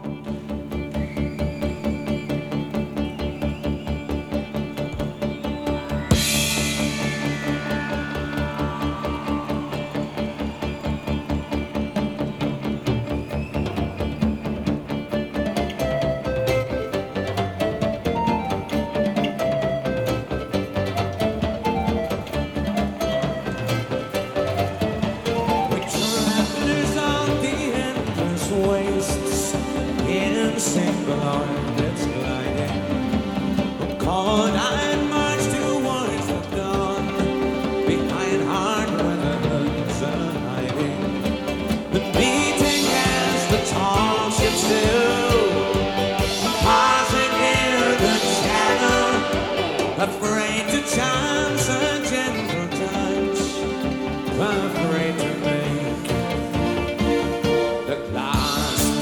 Single arm that's gliding, called I'd march towards the dawn, behind hard weather's hiding, the beating as the tall ships do, pausing near the channel, afraid to chance a gentle touch, afraid to make the last.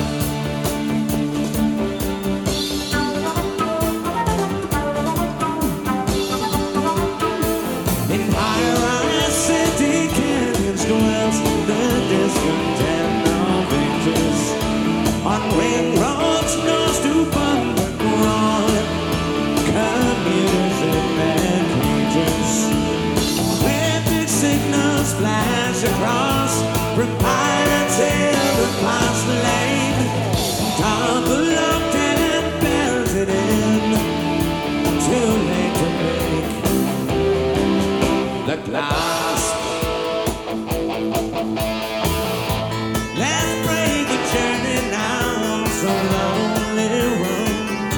On ring roads, nose to underground, commuters in their cages, traffic signals flash across from pirates hill across the lane, double locked and belted in, too late to make the glass. Let's break the journey now, so lonely road.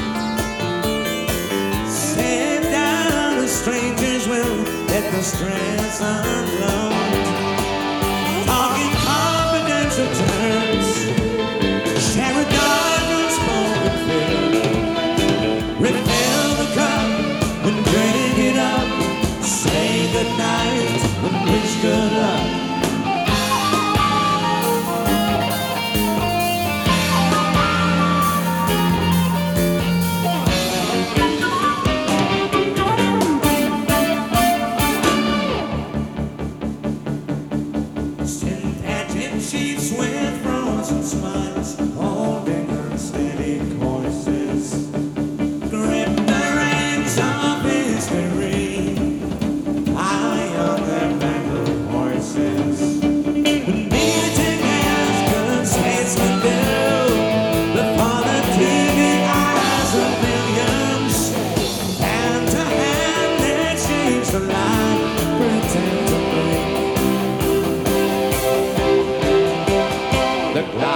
Sit down, the strangers will let the stress unload. Talking confidential terms, share a dark unspoken fear. Refill the cup and drink it up. Say goodnight and wish good luck. Sheets with frozen smiles, holding unsteady courses, grip the reins of history, high on their battle horses, beating as good states can do, before the TV eyes of millions, hand to hand they exchange the line, pretend to break the glass.